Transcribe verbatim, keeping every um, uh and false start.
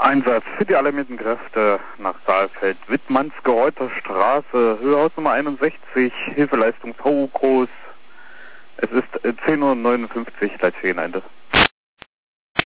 Einsatz für die alarmierten Kräfte nach Saalfeld, Wittmannsgereuter Straße, Höhehausnummer einundsechzig, Hilfeleistung V U groß. Es ist zehn Uhr neunundfünfzig, Leitfähnende.